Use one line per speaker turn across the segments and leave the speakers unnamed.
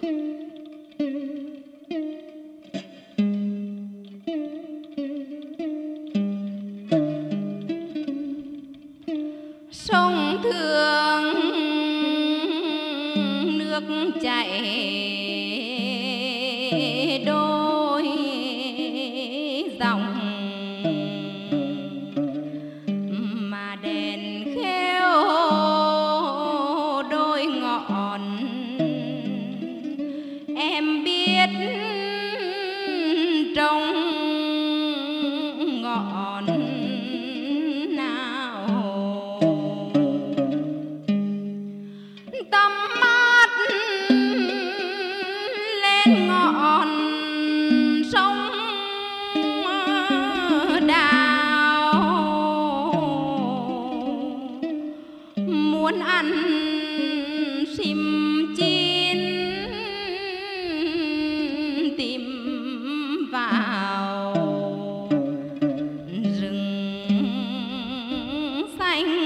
sông Thương nước chảy đôi dòng, mà đèn khêu đôi ngọn. Em biết trong ngọn nào tắm mát lên ngọn sông đào, muốn ăn sim chín tìm vào rừng xanh.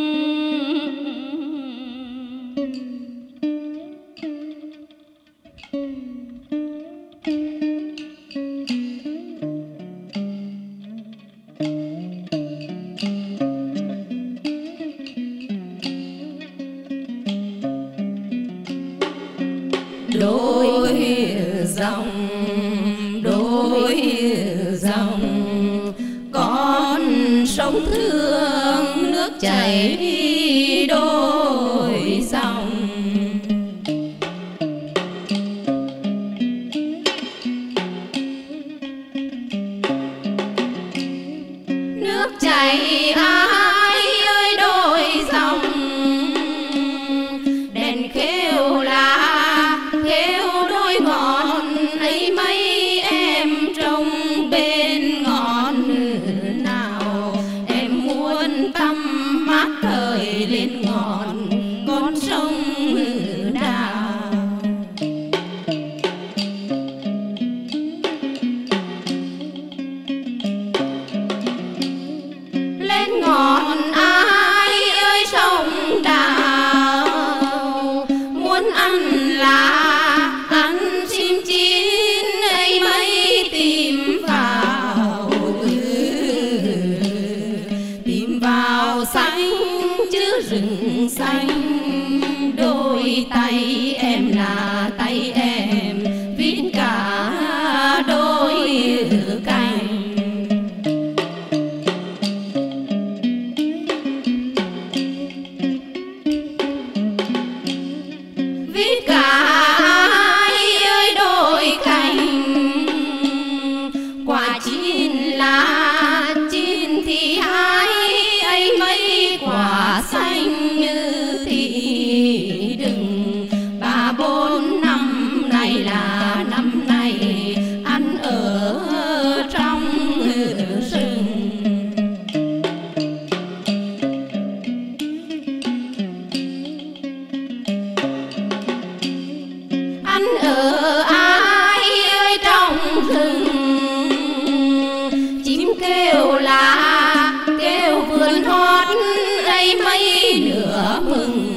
Đôi dòng con sông Thương nước chảy đôi dòng. Nước chảy ai ơi đôi dòng, đèn khêu lá khêu đôi ngọn ấy mấy em trông bên ngọn nào. Em muốn tắm mát thời lên ngọn con sông đào. Lên ngọn ai ơi sông đào, muốn ăn lá ăn sim chín ấy mấy tìm vào xanh chứ rừng xanh. Đôi tay em là tay em viết cả đôi cành. Viết cả ai ơi đôi cành, quả chín lá chín thì ai ấy mấy quả xanh như thì đừng. 3-4 năm nay là năm nay ăn ở trong rừng. Ăn ở ai ơi trong rừng, chim kêu lá kêu vườn hót ấy mấy nửa mừng.